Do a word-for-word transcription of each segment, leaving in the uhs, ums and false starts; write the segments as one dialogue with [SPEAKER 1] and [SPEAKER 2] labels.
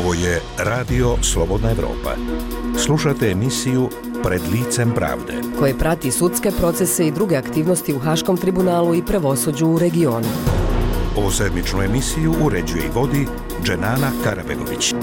[SPEAKER 1] Ovo je Radio Slobodna Evropa. Slušate emisiju Pred licem pravde,
[SPEAKER 2] koje prati sudske procese i druge aktivnosti u Haškom tribunalu i pravosuđu u regionu.
[SPEAKER 1] Ovu sedmičnu emisiju uređuje i vodi Dženana Karabegović.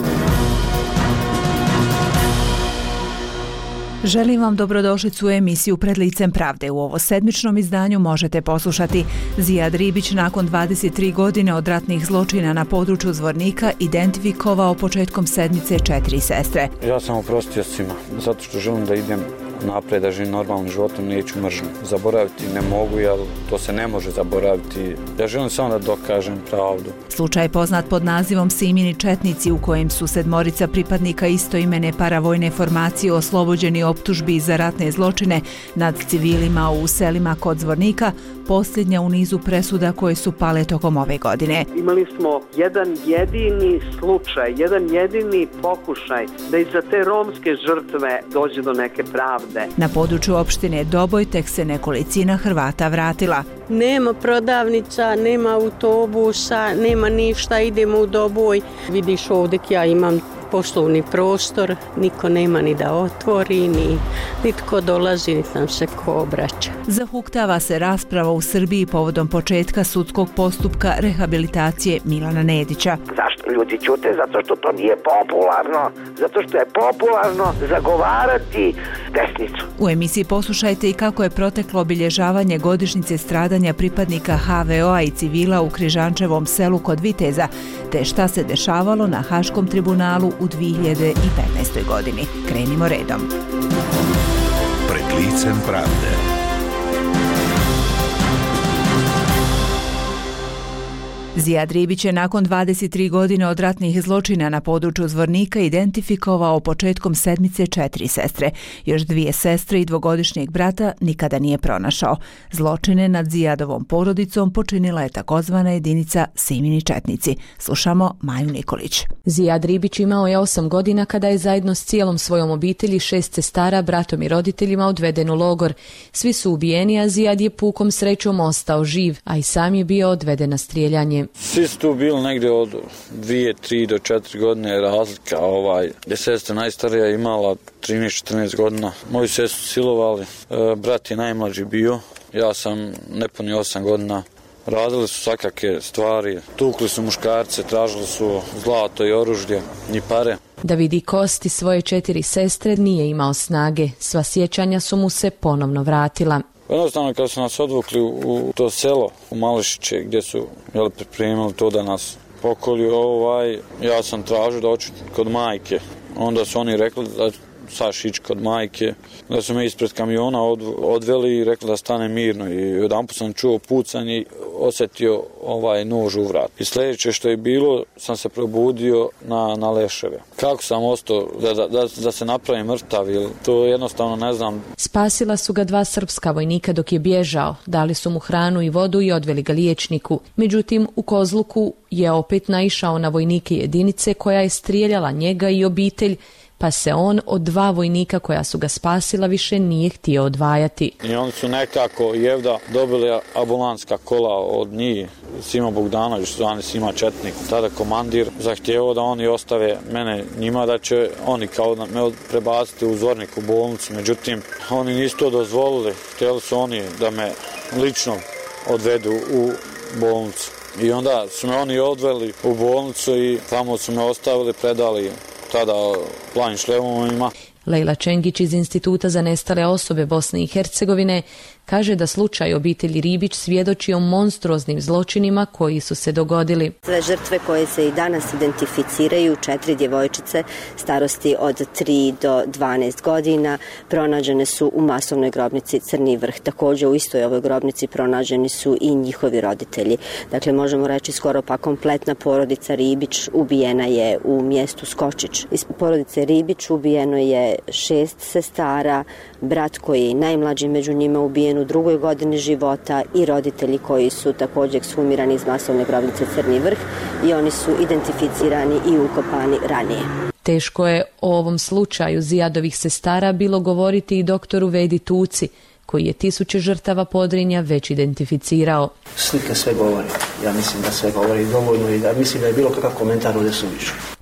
[SPEAKER 3] Želim vam dobrodošlicu u emisiju Pred licem pravde. U ovo sedmičnom izdanju možete poslušati: Zijad Ribić nakon dvadeset tri godine od ratnih zločina na području Zvornika identifikovao početkom sedmice četiri sestre.
[SPEAKER 4] Ja sam oprostio svima, zato što želim da idem napred, da živim normalnim životom, neću mržnju. Zaboraviti ne mogu, jer to se ne može zaboraviti. Ja želim samo da dokažem pravdu.
[SPEAKER 3] Slučaj poznat pod nazivom Simini četnici, u kojem su sedmorica pripadnika istoimene paravojne formacije oslobođeni optužbi za ratne zločine nad civilima u selima kod Zvornika, posljednja u nizu presuda koje su pale tokom ove godine.
[SPEAKER 5] Imali smo jedan jedini slučaj, jedan jedini pokušaj da i za te romske žrtve dođe do neke pravde.
[SPEAKER 3] Na području opštine Doboj tek se nekolicina Hrvata vratila.
[SPEAKER 6] Nema prodavnica, nema autobusa, nema ništa, idemo u Doboj. Vidiš ovdje ja imam poslovni prostor, niko nema ni da otvori, ni nitko dolazi, niti nam se ko obraća.
[SPEAKER 3] Zahuktava se rasprava u Srbiji povodom početka sudskog postupka rehabilitacije Milana Nedića.
[SPEAKER 7] Zašto ljudi ćute? Zato što to nije popularno. Zato što je popularno zagovarati desnicu.
[SPEAKER 3] U emisiji poslušajte i kako je proteklo obilježavanje godišnjice stradanja pripadnika ha ve o a i civila u Križančevom selu kod Viteza, te šta se dešavalo na Haškom tribunalu u dvije hiljade petnaestoj. godini. Krenimo redom.
[SPEAKER 1] Pred licem pravde.
[SPEAKER 3] Zijad Ribić je nakon dvadeset tri godine od ratnih zločina na području Zvornika identifikovao početkom sedmice četiri sestre. Još dvije sestre i dvogodišnjeg brata nikada nije pronašao. Zločine nad Zijadovom porodicom počinila je takozvana jedinica Simini četnici. Slušamo Maju Nikolić.
[SPEAKER 8] Zijad Ribić imao je osam godina kada je zajedno s cijelom svojom obitelji, šest sestara, bratom i roditeljima odveden u logor. Svi su ubijeni, a Zijad je pukom srećom ostao živ, a i sam je bio odveden na strijeljanje.
[SPEAKER 4] Svi su tu bili negdje od dvije, tri do četiri godine razlika. Ovaj, je sestra najstarija imala trinaest četrnaest godina. Moju sestru silovali, e, brat je najmlađi bio. Ja sam nepuni osam godina. Radili su svakake stvari, tukli su muškarce, tražili su zlato i oružje i pare.
[SPEAKER 8] Da vidi kosti svoje četiri sestre nije imao snage. Sva sjećanja su mu se ponovno vratila.
[SPEAKER 4] Jednostavno kad su nas odvukli u to selo, u Mališiće, gdje su jeli, pripremili to da nas pokolju, ovaj, ja sam tražio da hoću kod majke. Onda su oni rekli da saš ići kod majke, da su me ispred kamiona od, odveli i rekli da stane mirno. I jedanput sam čuo pucanje i osjetio ovaj nož u vrat. I sljedeće što je bilo, sam se probudio na, na leševe. Kako sam ostao da, da, da, da se napravi mrtav, ili to jednostavno ne znam.
[SPEAKER 8] Spasila su ga dva srpska vojnika dok je bježao. Dali su mu hranu i vodu i odveli ga liječniku. Međutim, u Kozluku je opet naišao na vojnike jedinice koja je strijeljala njega i obitelj, pa se on od dva vojnika koja su ga spasila više nije htio odvajati.
[SPEAKER 4] I oni su nekako jevda dobili ambulanska kola od njih, Sima Bogdanović, zvani Sima Četnik. Tada komandir zahtjevao da oni ostave mene njima, da će oni kao da me prebaciti u Zvornik u bolnicu. Međutim, oni nisu to dozvolili. Htjeli su oni da me lično odvedu u bolnicu. I onda su me oni odveli u bolnicu i tamo su me ostavili, predali tada planim šlemovima.
[SPEAKER 8] Lejla Čengić iz Instituta za nestale osobe Bosne i Hercegovine kaže da slučaj obitelji Ribić svjedoči o monstruoznim zločinima koji su se dogodili.
[SPEAKER 9] Sve žrtve koje se i danas identificiraju, četiri djevojčice starosti od tri do dvanaest godina, pronađene su u masovnoj grobnici Crni Vrh. Također u istoj ovoj grobnici pronađeni su i njihovi roditelji. Dakle, možemo reći skoro pa kompletna porodica Ribić ubijena je u mjestu Skočić. Iz porodice Ribić ubijeno je šest sestara, brat koji je najmlađi među njima ubijen u drugoj godini života i roditelji koji su također ekshumirani iz masovne grobnice Crni Vrh i oni su identificirani i ukopani ranije.
[SPEAKER 8] Teško je o ovom slučaju Zijadovih sestara bilo govoriti i doktoru Vedi Tuci, koji je tisuće žrtava Podrinja već identificirao.
[SPEAKER 10] Slika sve govori. Ja mislim da sve govori dovoljno i da mislim da je bilo kakav komentar ovdje suvišan.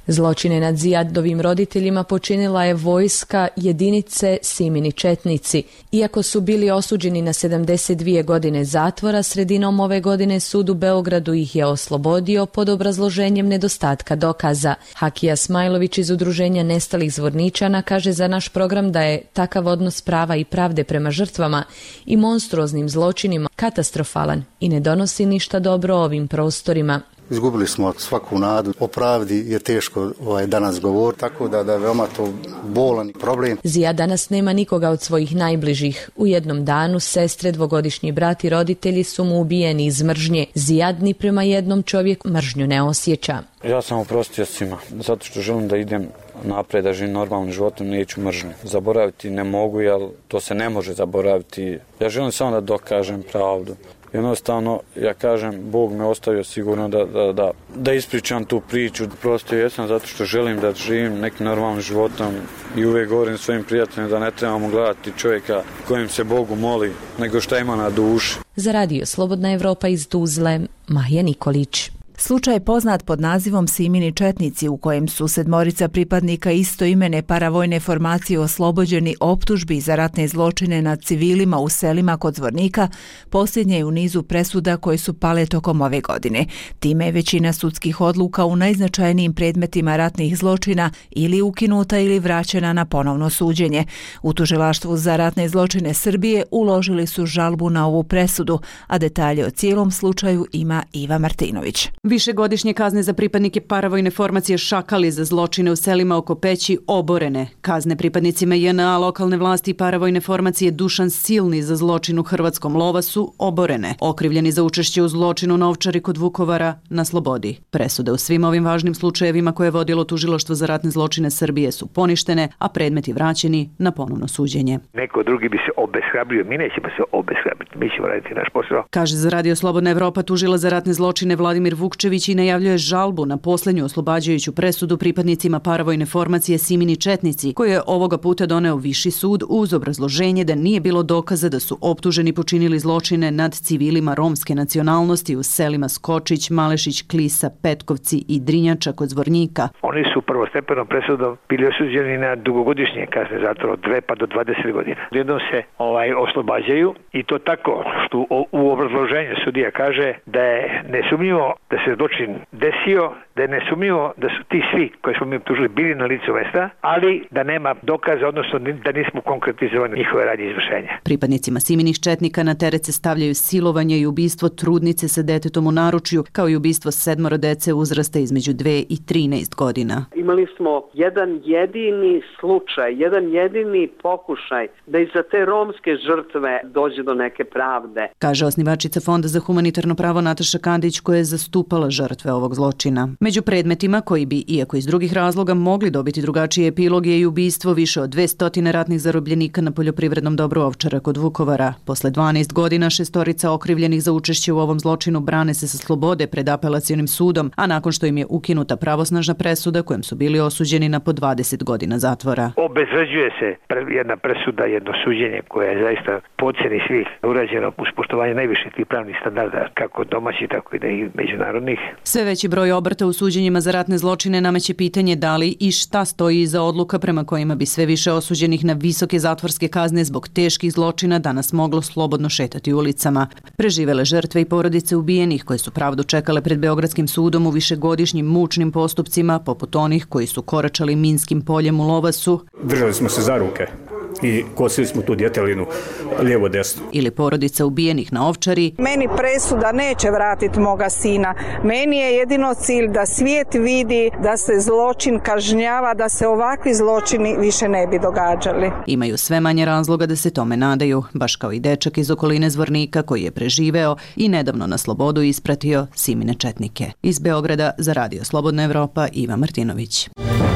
[SPEAKER 8] Zločine nad Zijadovim roditeljima počinila je vojska jedinice Simini četnici. Iako su bili osuđeni na sedamdeset dvije godine zatvora, sredinom ove godine sud u Beogradu ih je oslobodio pod obrazloženjem nedostatka dokaza. Hakija Smajlović iz Udruženja nestalih Zvorničana kaže za naš program da je takav odnos prava i pravde prema žrtvama i monstruoznim zločinima katastrofalan i ne donosi ništa dobro ovim prostorima.
[SPEAKER 10] Izgubili smo svaku nadu, o pravdi je teško ovaj, danas govoriti, tako da, da je veoma to bolan problem.
[SPEAKER 8] Zija danas nema nikoga od svojih najbližih. U jednom danu sestre, dvogodišnji brat i roditelji su mu ubijeni iz mržnje. Zijad ni prema jednom čovjeku mržnju ne osjeća.
[SPEAKER 4] Ja sam oprostio svima, zato što želim da idem napred, da živim normalnim životom, neću mržnju. Zaboraviti ne mogu, jer to se ne može zaboraviti. Ja želim samo da dokažem pravdu. Jednostavno, ja kažem, Bog me ostavio sigurno da, da, da, da ispričam tu priču. Prosto jesam zato što želim da živim nekim normalnim životom i uvijek govorim svojim prijateljima da ne trebamo gledati čovjeka kojem se Bogu moli, nego šta ima na duši.
[SPEAKER 8] Za radio Slobodna Evropa iz Tuzle, Mahija Nikolić.
[SPEAKER 3] Slučaj poznat pod nazivom Simini četnici, u kojem su sedmorica pripadnika istoimene paravojne formacije oslobođeni optužbi za ratne zločine nad civilima u selima kod Zvornika, posljednje je u nizu presuda koje su pale tokom ove godine. Time je većina sudskih odluka u najznačajnijim predmetima ratnih zločina ili ukinuta ili vraćena na ponovno suđenje. U Tužilaštvu za ratne zločine Srbije uložili su žalbu na ovu presudu, a detalje o cijelom slučaju ima Iva Martinović.
[SPEAKER 11] Višegodišnje kazne za pripadnike paravojne formacije Šakali za zločine u selima oko Peći oborene. Kazne pripadnicima J N A, lokalne vlasti i paravojne formacije Dušan Silni za zločin u Hrvatskom Lovasu oborene. Okrivljeni za učešće u zločinu na Ovčari kod Vukovara na slobodi. Presude u svim ovim važnim slučajevima koje je vodilo Tužilaštvo za ratne zločine Srbije su poništene, a predmeti vraćeni na ponovno suđenje.
[SPEAKER 7] Neko drugi bi se obeshrabrio, mi nećemo se obeshrabriti, mi ćemo raditi naš posao.
[SPEAKER 11] Kaže za radio Slobodna Evropa tužila za ratne zločine Vladimir Vukčević i najavljuje žalbu na posljednju oslobađajuću presudu pripadnicima paravojne formacije Simini četnici, koju je ovoga puta doneo Viši sud uz obrazloženje da nije bilo dokaza da su optuženi počinili zločine nad civilima romske nacionalnosti u selima Skočić, Malešić, Klisa, Petkovci i Drinjača kod Zvornika.
[SPEAKER 7] Oni su prvostepenom presudom bili osuđeni na dugogodišnje kazne zatvora od dve pa do dvadeset godina. Jednom se ovaj oslobađaju i to tako što u, u obrazloženju sudija kaže da je nesumnjivo da se zločin desio, da je nesumnjivo da su ti svi koji smo mi optužili bili na licu mesta, ali da nema dokaza, odnosno da nismo konkretizovani njihove radnje izvršenja.
[SPEAKER 11] Pripadnicima Siminih četnika na teret se stavljaju silovanje i ubistvo trudnice sa detetom u naručju, kao i ubistvo sedmoro dece uzrasta između dve i trinaest godina.
[SPEAKER 5] Imali smo jedan jedini slučaj, jedan jedini pokušaj da i za te romske žrtve dođe do neke pravde.
[SPEAKER 11] Kaže osnivačica Fonda za humanitarno pravo Nataša Kandić, koja je zastupala žrtve ovog zločina. Među predmetima koji bi, iako iz drugih razloga, mogli dobiti drugačije epilog je i ubistvo više od dvesta ratnih zarobljenika na poljoprivrednom dobru Ovčara kod Vukovara. Posle dvanaest godina šestorica okrivljenih za učešće u ovom zločinu brane se sa slobode pred apelacionim sudom, a nakon što im je ukinuta pravosnažna presuda kojem su bili osuđeni na po dvadeset godina zatvora.
[SPEAKER 7] Obezvređuje se jedna presuda, jedno suđenje koje je zaista po ocjeni svih urađeno uz poštovanje najviših tih pravnih standarda, kako domaći, tako i da i međunarodnih.
[SPEAKER 11] Sve veći broj obrta u suđenjima za ratne zločine nameće pitanje da li i šta stoji iza odluka prema kojima bi sve više osuđenih na visoke zatvorske kazne zbog teških zločina danas moglo slobodno šetati ulicama. Preživele žrtve i porodice ubijenih koje su pravdu čekale pred Beogradskim sudom u višegodišnjim mučnim postupcima, poput onih koji su koračali minskim poljem u Lovasu.
[SPEAKER 12] Držali smo se za ruke i kosili smo tu djetelinu lijevo desno.
[SPEAKER 11] Ili porodica ubijenih na Ovčari.
[SPEAKER 13] Meni presuda neće vratiti moga sina. Meni je jedino cilj da svijet vidi da se zločin kažnjava, da se ovakvi zločini više ne bi događali.
[SPEAKER 11] Imaju sve manje razloga da se tome nadaju, baš kao i dečak iz okoline Zvornika koji je preživeo i nedavno na slobodu ispratio Simine četnike. Iz Beograda za radio Slobodna Evropa, Iva Martinović.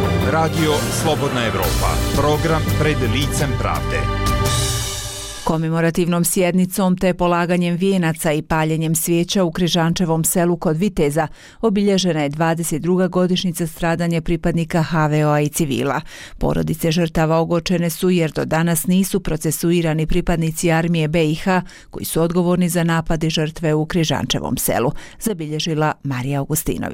[SPEAKER 1] Radio Slobodna Evropa, program pred licem pravde.
[SPEAKER 3] Komemorativnom sjednicom te polaganjem vijenaca i paljenjem svijeća u Križančevom selu kod Viteza obilježena je dvadeset druga godišnjica stradanja pripadnika H V O-a i civila. Porodice žrtava ogorčene su jer do danas nisu procesuirani pripadnici armije B i H koji su odgovorni za napade žrtve u Križančevom selu, zabilježila Marija Augustinović.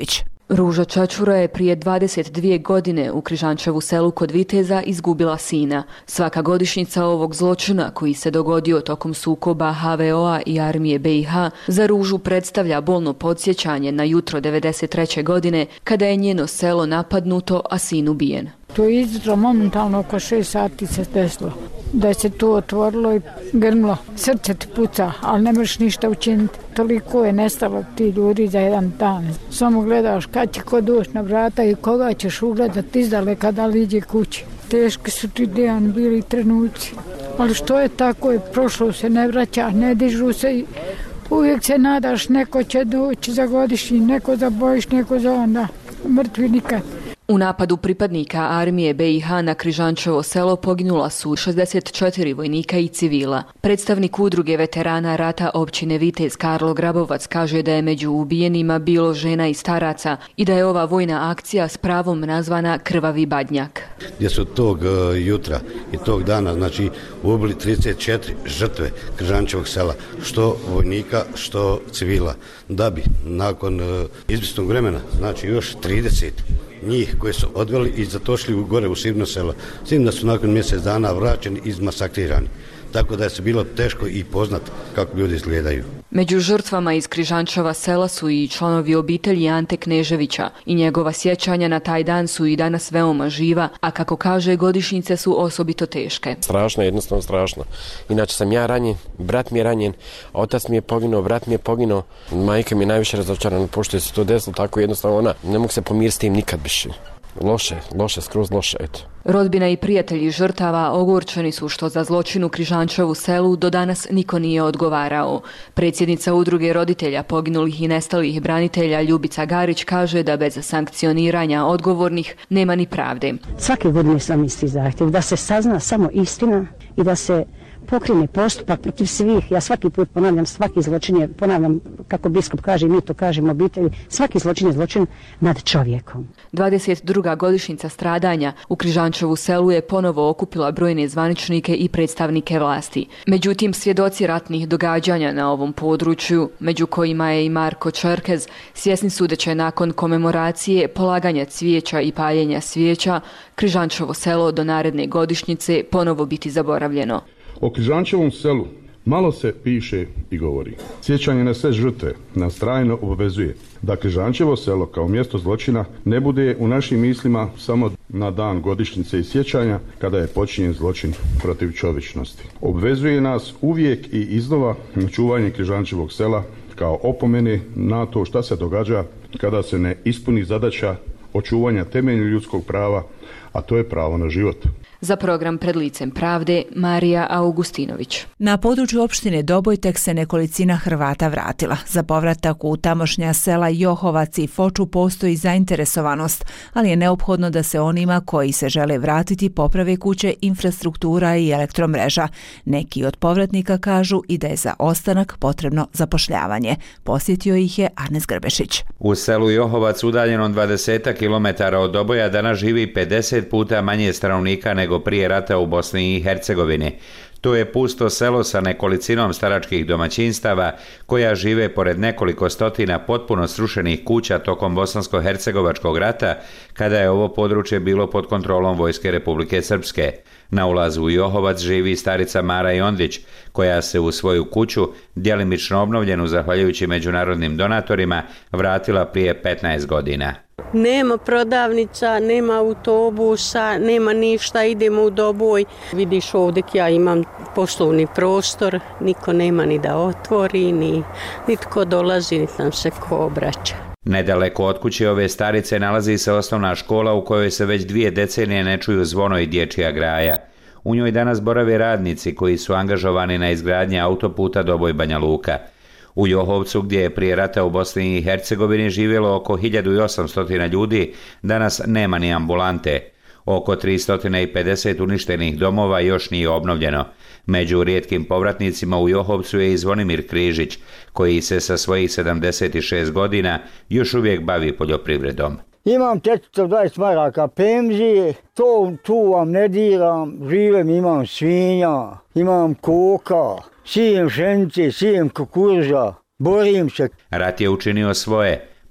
[SPEAKER 14] Ruža Čačura je prije dvadeset dvije godine u Križančevu selu kod Viteza izgubila sina. Svaka godišnjica ovog zločina koji se dogodio tokom sukoba ha ve o-a i armije be i ha za Ružu predstavlja bolno podsjećanje na jutro devedeset treće godine kada je njeno selo napadnuto, a sin ubijen.
[SPEAKER 15] To je izdro momentalno oko šest sati se desilo. Da se to otvorilo i grmlo. Srce ti puca, ali ne možeš ništa učiniti. Toliko je nestalo ti ljudi za jedan dan. Samo gledaš kad će ko doći na vrata i koga ćeš ugledati izdaleka da li iđe kući. Teški su ti Dejan bili trenuci. Ali što je tako je, prošlo se ne vraća, ne dižu se i uvijek se nadaš neko će doći za godišnji, neko za bojiš, neko za onda. Mrtvi nikad.
[SPEAKER 14] U napadu pripadnika armije be i ha na Križančevo selo poginula su šezdeset četiri vojnika i civila. Predstavnik udruge veterana rata općine Vitez Karlo Grabovac kaže da je među ubijenima bilo žena i staraca i da je ova vojna akcija s pravom nazvana Krvavi badnjak.
[SPEAKER 16] Gdje su tog uh, jutra i tog dana znači ubili trideset četiri žrtve Križančevog sela, što vojnika, što civila, da bi nakon uh, izvjesnog vremena, znači još trideset njih koji su odveli i zatošli u gore u Sivno selo. S tim da su nakon mjesec dana vraćeni i izmasakrirani. Tako da je se bilo teško i poznat kako ljudi izgledaju.
[SPEAKER 14] Među žrtvama iz Križančeva sela su i članovi obitelji Ante Kneževića i njegova sjećanja na taj dan su i danas veoma živa, a kako kaže, godišnjice su osobito teške.
[SPEAKER 17] Strašno, jednostavno strašno. Inače sam ja ranjen, brat mi je ranjen, otac mi je poginuo, brat mi je poginuo, majka mi je najviše razočarana pošto je se to desilo, tako jednostavno ona, ne mogu se pomiriti s tim nikad više. Loše, loše, skroz loše, eto.
[SPEAKER 14] Rodbina i prijatelji žrtava ogorčeni su što za zločin u Križančevu selu do danas niko nije odgovarao. Predsjednica udruge roditelja poginulih i nestalih branitelja Ljubica Garić kaže da bez sankcioniranja odgovornih nema ni pravde.
[SPEAKER 18] Svake godine sam isti zahtjev da se sazna samo istina i da se pokrene postupak protiv svih. Ja svaki put ponavljam, svaki zločin je, ponavljam kako biskup kaže, mi to kažemo obitelji, svaki zločin je zločin nad čovjekom.
[SPEAKER 14] dvadeset druga godišnjica stradanja u Križančevu selu je ponovo okupila brojne zvaničnike i predstavnike vlasti. Međutim, svjedoci ratnih događanja na ovom području, među kojima je i Marko Čerkez, svjesni su da će nakon komemoracije, polaganja cvijeća i paljenja svijeća, Križančevo selo do naredne godišnjice ponovo biti zaboravljeno.
[SPEAKER 19] O Križančevom selu malo se piše i govori. Sjećanje na sve žrtve nas trajno obvezuje da Križančevo selo kao mjesto zločina ne bude u našim mislima samo na dan godišnjice i sjećanja kada je počinjen zločin protiv čovječnosti. Obvezuje nas uvijek i iznova na čuvanje Križančevog sela kao opomene na to šta se događa kada se ne ispuni zadaća očuvanja temeljnog ljudskog prava, a to je pravo na život.
[SPEAKER 14] Za program Pred licem pravde, Marija Augustinović.
[SPEAKER 3] Na području opštine Doboj tek se nekolicina Hrvata vratila. Za povratak u tamošnja sela Johovac i Foču postoji zainteresovanost, ali je neophodno da se onima koji se žele vratiti poprave kuće, infrastruktura i elektromreža. Neki od povratnika kažu i da je za ostanak potrebno zapošljavanje. Posjetio ih je Arnes Grbešić.
[SPEAKER 20] U selu Johovac, udaljenom dvadeset kilometara od Doboja, danas živi pedeset puta manje stanovnika nego prije rata u Bosni i Hercegovini. To je pusto selo sa nekolicinom staračkih domaćinstava koja žive pored nekoliko stotina potpuno srušenih kuća tokom bosansko-hercegovačkog rata, kada je ovo područje bilo pod kontrolom Vojske Republike Srpske. Na ulazu u Johovac živi starica Mara Jondić, koja se u svoju kuću, djelimično obnovljenu zahvaljujući međunarodnim donatorima, vratila prije petnaest godina.
[SPEAKER 6] Nema prodavnica, nema autobusa, nema ništa, idemo u Doboj. Vidiš ovdje ja imam poslovni prostor, niko nema ni da otvori, ni nitko dolazi, niti nam se ko obraća.
[SPEAKER 20] Nedaleko od kuće ove starice nalazi se osnovna škola u kojoj se već dvije decenije ne čuju zvono i dječja graja. U njoj danas borave radnici koji su angažovani na izgradnji autoputa Doboj-Banja Luka. U Johovcu, gdje je prije rata u Bosni i Hercegovini živjelo oko hiljadu osamsto ljudi, danas nema ni ambulante. Oko tristo pedeset uništenih domova još nije obnovljeno. Među rijetkim povratnicima u Johovcu je i Zvonimir Križić, koji se sa svojih sedamdeset šest godina još uvijek bavi poljoprivredom.
[SPEAKER 21] Imam četiristo dvadeset maraka penzije, to tu vam ne diram, živem, imam svinja, imam koka, sijem pšenice, sijem kukuruza, borim se.
[SPEAKER 20] Rat je učinio svoje.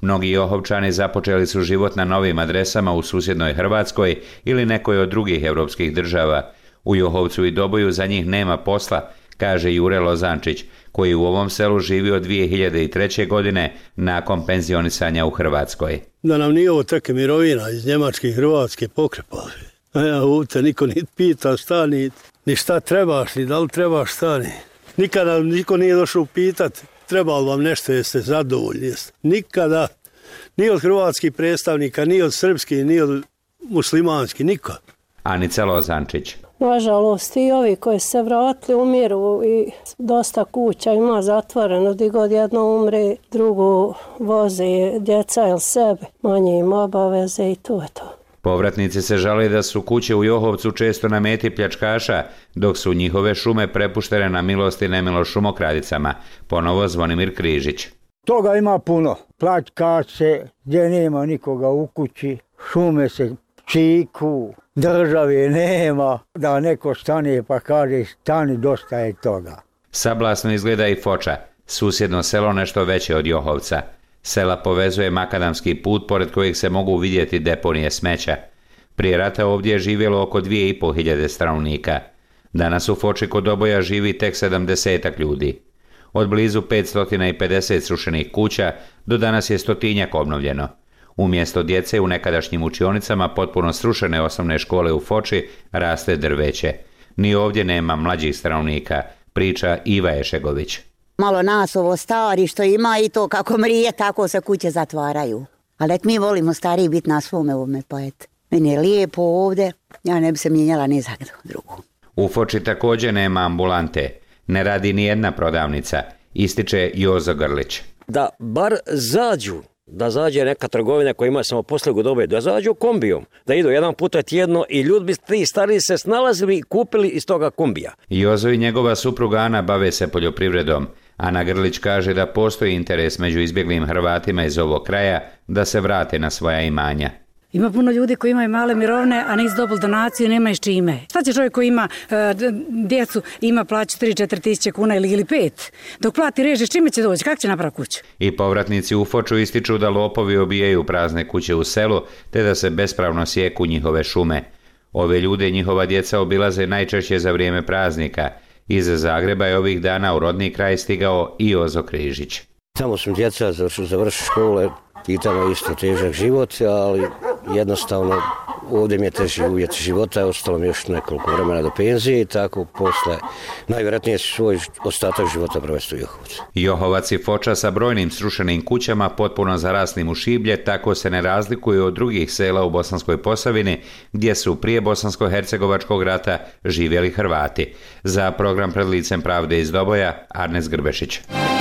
[SPEAKER 20] Mnogi Johovčani započeli su život na novim adresama u susjednoj Hrvatskoj ili nekoj od drugih europskih država. U Johovcu i Doboju za njih nema posla, kaže Jure Lozančić, koji u ovom selu živi od dvije hiljade treće. godine nakon penzionisanja u Hrvatskoj.
[SPEAKER 2] Da nam nije ovo tako mirovina iz Njemačke i Hrvatske pokrepali. A ja ovdje niko ni pita šta ni, ni šta trebaš, ni da li trebaš šta ni. Nikada niko nije došao pitat treba li vam nešto, jeste zadovoljni. Jeste. Nikada, ni od hrvatskih predstavnika, ni od srpskih, ni od muslimanskih, niko.
[SPEAKER 20] Anica Lozančić.
[SPEAKER 22] Nažalost, i ovi koji se vratili umiru i dosta kuća ima zatvoreno, gdje god jedno umre, drugo voze djeca ili sebe, manje im obaveze i to je to.
[SPEAKER 20] Povratnici se žale da su kuće u Johovcu često na meti pljačkaša, dok su njihove šume prepuštene na milost i nemilost šumokradicama. Ponovo Zvonimir Križić.
[SPEAKER 21] Toga ima puno. Pljačkaše, gdje nema nikoga u kući, šume se čiku, države nema, da neko stane pa kaže stani, dosta je toga.
[SPEAKER 20] Sablasno izgleda i Foča, susjedno selo nešto veće od Johovca. Sela povezuje makadamski put pored kojeg se mogu vidjeti deponije smeća. Prije rata ovdje je živjelo oko dvije i pol hiljade stanovnika. Danas u Foči kod Doboja živi tek sedamdesetak ljudi. Od blizu petsto pedeset srušenih kuća do danas je stotinjak obnovljeno. Umjesto djece u nekadašnjim učionicama potpuno srušene osnovne škole u Foči raste drveće. Ni ovdje nema mlađih stanovnika, priča Iva Ešegović.
[SPEAKER 23] Malo nas ovo stari što ima i to kako mrije, tako se kuće zatvaraju. Ali et mi volimo stariji biti na svome ovome, pa et. Meni je lijepo ovdje, ja ne bi se mijenjala ni za drugu.
[SPEAKER 20] U Foči također nema ambulante, ne radi ni jedna prodavnica, ističe Jozo Grlić.
[SPEAKER 24] Da bar zađu, da zađe neka trgovina koja ima samoposlugu dobe, da zađu kombijom, da idu jedan puta tjedno i ljudi bi ti stariji se snalazili i kupili iz toga kombija.
[SPEAKER 20] Jozo i njegova supruga Ana bave se poljoprivredom. Ana Grlić kaže da postoji interes među izbjeglim Hrvatima iz ovog kraja da se vrate na svoja imanja.
[SPEAKER 25] Ima puno ljudi koji imaju male mirovne, a nisu dobili donaciju, nema s čime. Šta će čovjek koji ima uh, djecu, ima plaću tri do četiri tisuće kuna ili, ili pet? Dok plati reže, s čime će doći? Kako će napraviti kuću?
[SPEAKER 20] I povratnici u Foču ističu da lopovi obijaju prazne kuće u selu, te da se bespravno sjeku njihove šume. Ove ljude njihova djeca obilaze najčešće za vrijeme praznika. Iz Zagreba je ovih dana u rodni kraj stigao i Jozo Križić.
[SPEAKER 24] Tamo sam djeca završili škole, i tamo isto težak život, ali jednostavno ovdje mi je teži uvjet života, ostalo mi još nekoliko vremena do penzije i tako posle najvjerojatnije svoj ostatak života provesti u Johovcu.
[SPEAKER 20] Johovac i Foča sa brojnim srušenim kućama potpuno zaraslim u šiblje tako se ne razlikuju od drugih sela u Bosanskoj Posavini gdje su prije Bosansko-hercegovačkog rata živjeli Hrvati. Za program Pred licem pravde iz Doboja, Arnes Grbešić.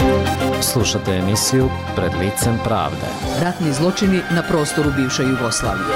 [SPEAKER 26] Slušate emisiju Pred licem pravde.
[SPEAKER 3] Ratni zločini na prostoru bivše Jugoslavije.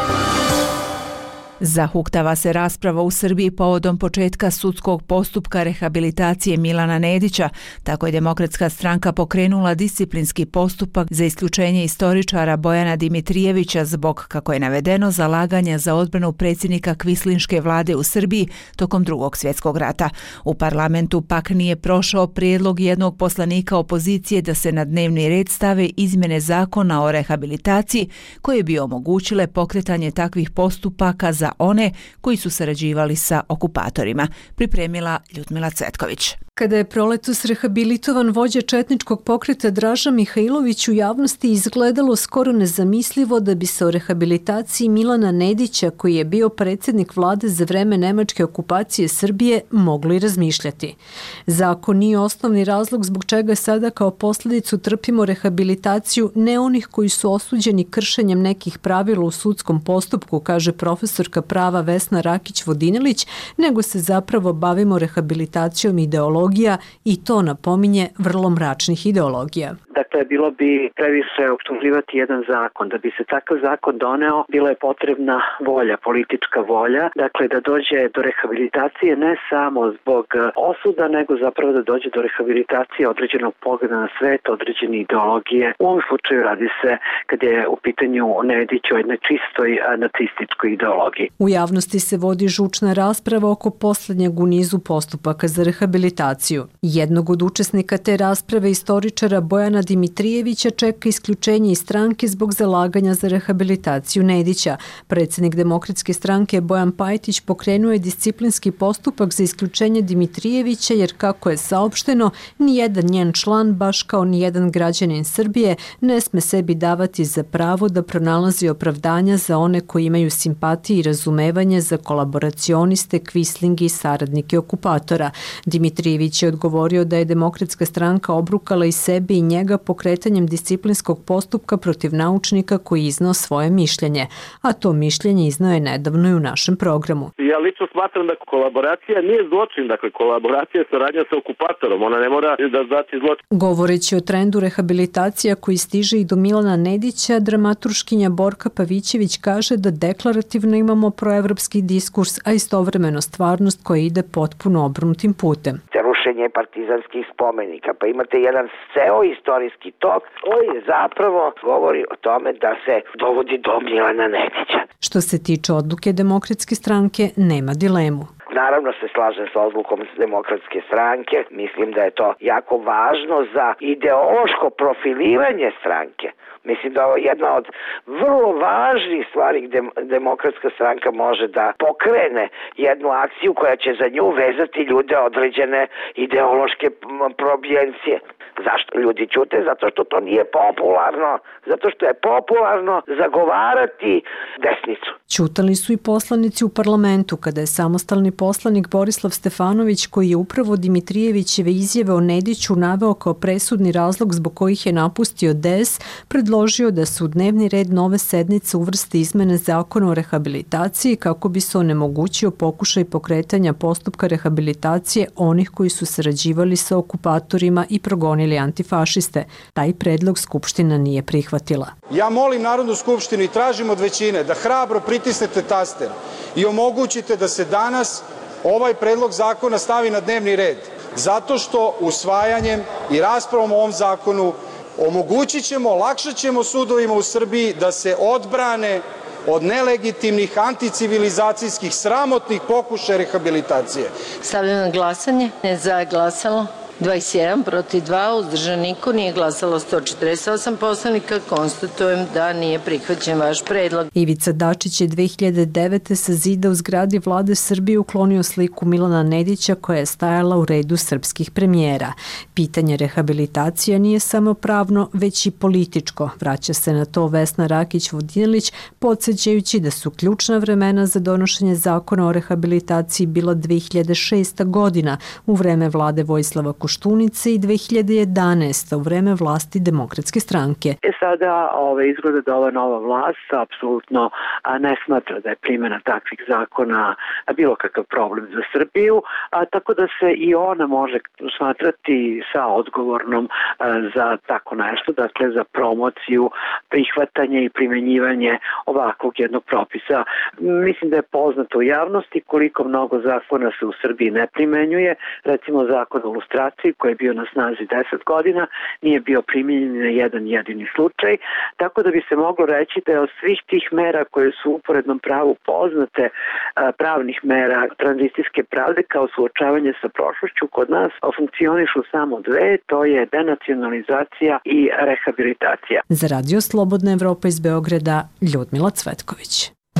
[SPEAKER 3] Zahuktava se rasprava u Srbiji povodom početka sudskog postupka rehabilitacije Milana Nedića. Tako je Demokratska stranka pokrenula disciplinski postupak za isključenje istoričara Bojana Dimitrijevića zbog, kako je navedeno, zalaganja za odbranu predsjednika kvislinške vlade u Srbiji tokom Drugog svjetskog rata. U parlamentu pak nije prošao prijedlog jednog poslanika opozicije da se na dnevni red stave izmjene zakona o rehabilitaciji koje bi omogućile pokretanje takvih postupaka za one koji su sarađivali sa okupatorima, pripremila Ljudmila Cvetković.
[SPEAKER 27] Kada je proletos rehabilitovan vođa četničkog pokreta Draža Mihajlović, u javnosti izgledalo skoro nezamislivo da bi se o rehabilitaciji Milana Nedića, koji je bio predsjednik vlade za vreme nemačke okupacije Srbije, mogli razmišljati. Zakon nije osnovni razlog zbog čega sada kao posljedicu trpimo rehabilitaciju ne onih koji su osuđeni kršenjem nekih pravila u sudskom postupku, kaže profesorka prava Vesna Rakić-Vodinelić, nego se zapravo bavimo rehabilitacijom ideologije i to napominje vrlo mračnih ideologija.
[SPEAKER 5] Dakle, bilo bi previše optuživati jedan zakon. Da bi se takav zakon doneo, bila je potrebna volja, politička volja. Dakle, da dođe do rehabilitacije ne samo zbog osuda, nego zapravo da dođe do rehabilitacije određenog pogleda na svet, određene ideologije. U ovom slučaju radi se, kad je u pitanju Nedić, o jednoj čistoj nacističkoj ideologiji.
[SPEAKER 27] U javnosti se vodi žučna rasprava oko posljednjeg u nizu postupaka za rehabilitaciju. Jednog od učesnika te rasprave, istoričara Bojana Dimitrijevića čeka isključenje iz stranke zbog zalaganja za rehabilitaciju Nedića. Predsjednik Demokratske stranke Bojan Pajtić pokrenuo je disciplinski postupak za isključenje Dimitrijevića jer, kako je saopšteno, nijedan njen član, baš kao nijedan građanin Srbije, ne sme sebi davati za pravo da pronalazi opravdanja za one koji imaju simpatije i razumevanje za kolaboracioniste, kvislingi i saradnike okupatora. Dimitrijević je odgovorio da je Demokratska stranka obrukala i sebe i njega pokretanjem disciplinskog postupka protiv naučnika koji iznao svoje mišljenje, a to mišljenje iznao je nedavno i u našem programu.
[SPEAKER 4] Ja lično smatram da kolaboracija nije zločin, dakle kolaboracija je saradnja sa okupatorom, ona ne mora da znači zločin.
[SPEAKER 27] Govoreći o trendu rehabilitacija koji stiže i do Milana Nedića, dramaturškinja Borka Pavićević kaže da deklarativno imamo proevropski diskurs, a istovremeno stvarnost koja ide potpuno obrnutim putem.
[SPEAKER 7] Rušenje partizanskih spomenika, pa imate jedan ceo istorijski tok koji zapravo govori o tome da se dovodi do Milana Nedića.
[SPEAKER 27] Što se tiče odluke Demokratske stranke, nema dilemu.
[SPEAKER 7] Naravno se slažem sa odlukom Demokratske stranke. Mislim da je to jako važno za ideološko profiliranje stranke. Mislim da je ovo jedna od vrlo važnih stvari gdje Demokratska stranka može da pokrene jednu akciju koja će za nju vezati ljude određene ideološke probijencije. Zašto ljudi ćute? Zato što to nije popularno. Zato što je popularno zagovarati desnicu.
[SPEAKER 27] Ćutali su i poslanici u parlamentu kada je samostalni poslanik Borislav Stefanović, koji je upravo Dimitrijevićeve izjave o Nediću naveo kao presudni razlog zbog kojih je napustio D S, predložio da se u dnevni red nove sednice uvrste izmene zakona o rehabilitaciji kako bi se onemogućio pokušaj pokretanja postupka rehabilitacije onih koji su sarađivali sa okupatorima i progonili antifašiste. Taj predlog Skupština nije prihvatila.
[SPEAKER 8] Ja molim Narodnu skupštinu i tražim od većine da hrabro pritisnete taster i omogućite da se danas ovaj predlog zakona stavi na dnevni red. Zato što usvajanjem i raspravom o ovom zakonu omogućit ćemo, olakšat ćemo sudovima u Srbiji da se odbrane od nelegitimnih, anticivilizacijskih, sramotnih pokušaja rehabilitacije.
[SPEAKER 9] Stavljam na glasanje. Ne za je glasalo dvadeset jedan, protiv dva, uzdržan niko, nije glasalo sto četrdeset osam poslanika. Konstatujem da nije prihvaćen vaš predlog.
[SPEAKER 27] Ivica Dačić je dve hiljade devete sa zida u zgradi Vlade Srbije uklonio sliku Milana Nedića koja je stajala u redu srpskih premijera. Pitanje rehabilitacija nije samo pravno, već i političko. Vraća se na to Vesna Rakić-Vodinelić, podsjećajući da su ključna vremena za donošenje zakona o rehabilitaciji bila dve hiljade šesta godina u vreme vlade Vojislava Koštunice i dve hiljade jedanaeste u vreme vlasti Demokratske stranke.
[SPEAKER 5] E sada ove, izgleda da ova nova vlast apsolutno ne smatra da je primjena takvih zakona bilo kakav problem za Srbiju, a tako da se i ona može smatrati sa odgovornom a, za tako nešto, dakle za promociju, prihvatanje i primjenjivanje ovakvog jednog propisa. Mislim da je poznato u javnosti koliko mnogo zakona se u Srbiji ne primenjuje. Recimo zakon o lustraciji koji je bio na snazi deset godina nije bio primjenjen na jedan jedini slučaj, tako da bi se moglo reći da je od svih tih mera koje su u uporednom pravu poznate pravnih mera tranzicijske pravde kao suočavanje sa prošlošću kod nas funkcionišu samo dve, to je denacionalizacija i rehabilitacija.
[SPEAKER 27] Za Radio Slobodna Evropa iz Beograda, Ljudmila Cvetković.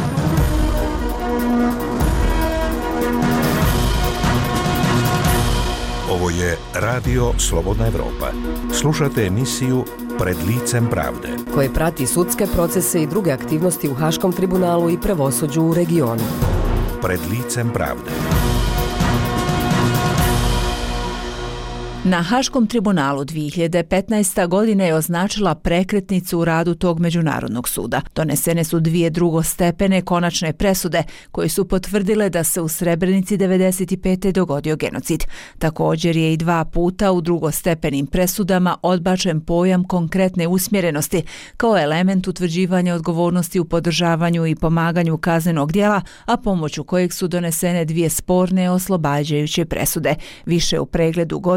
[SPEAKER 1] Ovo je Radio Slobodna Evropa. Slušate emisiju Pred licem pravde,
[SPEAKER 10] koje prati sudske procese i druge aktivnosti u Haškom tribunalu i pravosuđu u regionu.
[SPEAKER 1] Pred licem pravde.
[SPEAKER 3] Na Haškom tribunalu dve hiljade petnaeste. godine je označila prekretnicu u radu tog međunarodnog suda. Donesene su dvije drugostepene konačne presude koje su potvrdile da se u Srebrenici devedeset pete. dogodio genocid. Također je i dva puta u drugostepenim presudama odbačen pojam konkretne usmjerenosti kao element utvrđivanja odgovornosti u podržavanju i pomaganju kaznenog djela, a pomoću kojeg su donesene dvije sporne oslobađajuće presude. Više u pregledu godine iz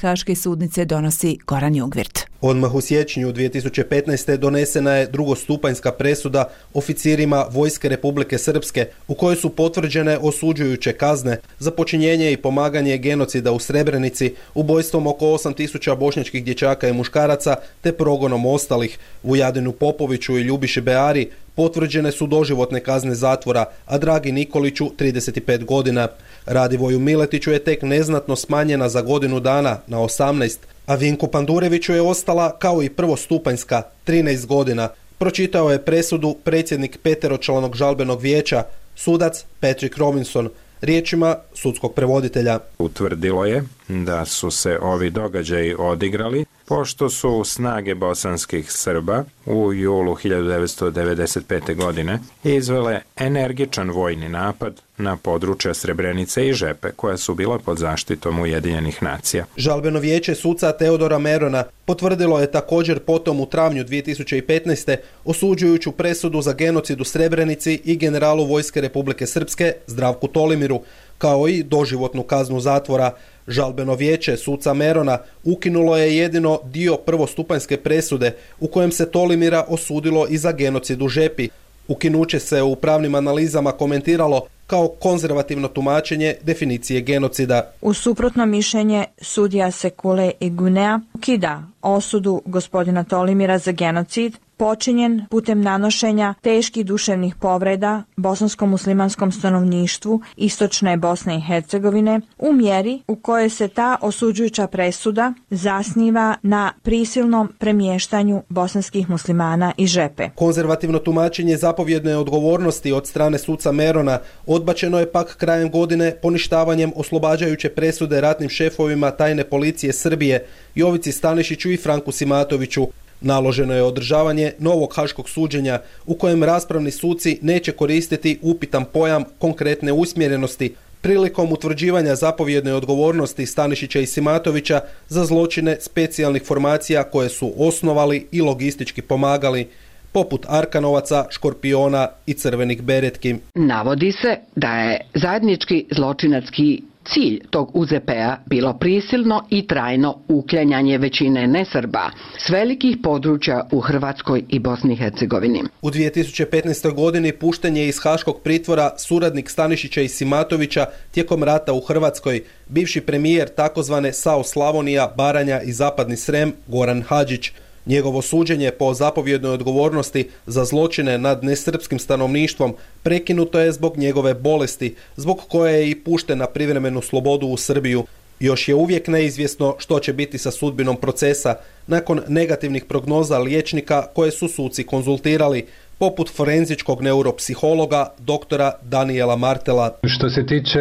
[SPEAKER 3] Haške sudnice donosi Goran Jungwirth.
[SPEAKER 11] Odmah u siječnju dvije tisuće petnaeste. donesena je drugostupanjska presuda oficirima Vojske Republike Srpske u kojoj su potvrđene osuđujuće kazne za počinjenje i pomaganje genocida u Srebrenici, ubojstvom oko osam tisuća bošnjačkih dječaka i muškaraca te progonom ostalih. Vujadinu Popoviću i Ljubiši Beari potvrđene su doživotne kazne zatvora, a Dragi Nikoliću trideset pet godina. Radivoju Miletiću je tek neznatno smanjena za godinu dana na osamnaest, a Vinku Pandureviću je ostala kao i prvostupanjska trinaest godina. Pročitao je presudu predsjednik peteročlanog žalbenog vijeća, sudac Patrick Robinson, riječima sudskog prevoditelja.
[SPEAKER 12] Utvrdilo je da su se ovi događaji odigrali pošto su snage bosanskih Srba u julu hiljadu devetsto devedeset pete. godine izvele energičan vojni napad na područja Srebrenice i Žepe, koja su bila pod zaštitom Ujedinjenih nacija.
[SPEAKER 11] Žalbeno vijeće suca Teodora Merona potvrdilo je također potom u travnju dvije tisuće petnaeste. osuđujuću presudu za genocid u Srebrenici i generalu Vojske Republike Srpske Zdravku Tolimiru, kao i doživotnu kaznu zatvora. Žalbeno vijeće suca Merona ukinulo je jedino dio prvostupanjske presude u kojem se Tolimira osudilo i za genocid u Žepi. Ukinuće se u pravnim analizama komentiralo kao konzervativno tumačenje definicije genocida.
[SPEAKER 13] U suprotno mišljenje sudija Sekule Igunea ukida osudu gospodina Tolimira za genocid počinjen putem nanošenja teških duševnih povreda bosansko-muslimanskom stanovništvu istočne Bosne i Hercegovine u mjeri u kojoj se ta osuđujuća presuda zasniva na prisilnom premještanju bosanskih muslimana iz Žepe.
[SPEAKER 11] Konzervativno tumačenje zapovjedne odgovornosti od strane suca Merona odbačeno je pak krajem godine poništavanjem oslobađajuće presude ratnim šefovima tajne policije Srbije Jovici Stanišiću i Franku Simatoviću. Naloženo je održavanje novog haškog suđenja u kojem raspravni suci neće koristiti upitan pojam konkretne usmjerenosti prilikom utvrđivanja zapovjedne odgovornosti Stanišića i Simatovića za zločine specijalnih formacija koje su osnovali i logistički pomagali, poput Arkanovaca, Škorpiona i Crvenih beretki.
[SPEAKER 15] Navodi se da je zajednički zločinački cilj tog U Z P-a bilo prisilno i trajno uklanjanje većine nesrba s velikih područja u Hrvatskoj i Bosni i Hercegovini.
[SPEAKER 11] U dvije tisuće petnaestoj. godini pušten je iz haškog pritvora suradnik Stanišića i Simatovića tijekom rata u Hrvatskoj, bivši premijer takozvane S A O Slavonija, Baranja i Zapadni Srem Goran Hadžić. Njegovo suđenje po zapovjednoj odgovornosti za zločine nad nesrpskim stanovništvom prekinuto je zbog njegove bolesti, zbog koje je i pušten na privremenu slobodu u Srbiju. Još je uvijek neizvjesno što će biti sa sudbinom procesa nakon negativnih prognoza liječnika koje su suci konzultirali, poput forenzičkog neuropsihologa doktora Daniela Martela.
[SPEAKER 16] Što se tiče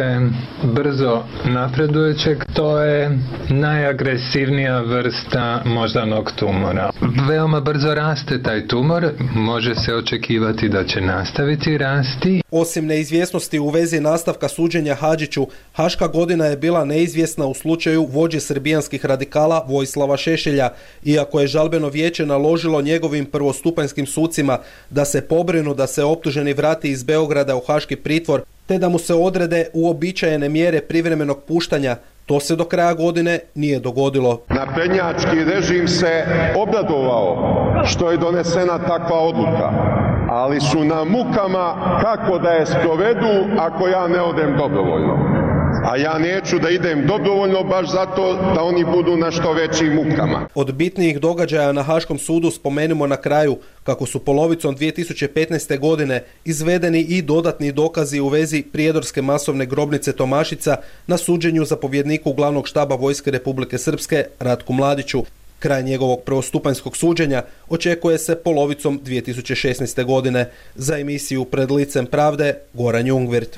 [SPEAKER 16] brzo napredujućeg, to je najagresivnija vrsta moždanog tumora. Veoma brzo raste taj tumor, može se očekivati da će nastaviti rasti.
[SPEAKER 11] Osim neizvjesnosti u vezi nastavka suđenja Hadžiću, haška godina je bila neizvjesna u slučaju vođe srbijanskih radikala Vojislava Šešelja, iako je žalbeno vijeće naložilo njegovim prvostupanjskim sucima da se pobrinu da se optuženi vrati iz Beograda u haški pritvor, te da mu se odrede uobičajene mjere privremenog puštanja. To se do kraja godine nije dogodilo.
[SPEAKER 17] Naprednjački režim se obradovao što je donesena takva odluka, ali su na mukama kako da je sprovedu ako ja ne odem dobrovoljno. A ja neću da idem dobrovoljno baš zato da oni budu na što većim mukama.
[SPEAKER 11] Od bitnijih događaja na Haškom sudu spomenimo na kraju kako su polovicom dvije tisuće petnaeste. godine izvedeni i dodatni dokazi u vezi prijedorske masovne grobnice Tomašica na suđenju zapovjedniku glavnog štaba Vojske Republike Srpske Ratku Mladiću. Kraj njegovog prvostupanjskog suđenja očekuje se polovicom dvije tisuće šesnaeste. godine. Za emisiju Pred licem pravde, Goran Jungwirth.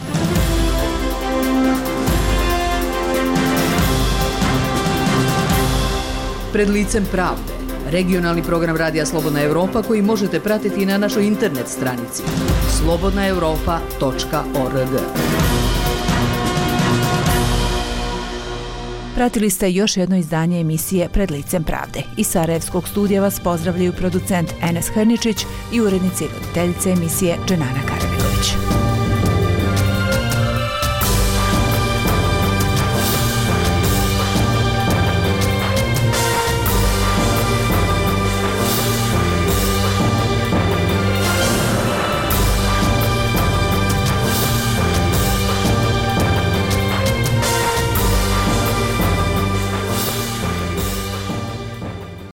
[SPEAKER 18] Pred licem pravde, regionalni program Radija Slobodna Evropa koji možete pratiti na našoj internet stranici slobodna europa tačka org.
[SPEAKER 3] Pratili ste još jedno izdanje emisije Pred licem pravde. Iz Sarajevskog studija vas pozdravljaju producent Enes Hrničić i urednica i voditeljica emisije Dženana Karavilović.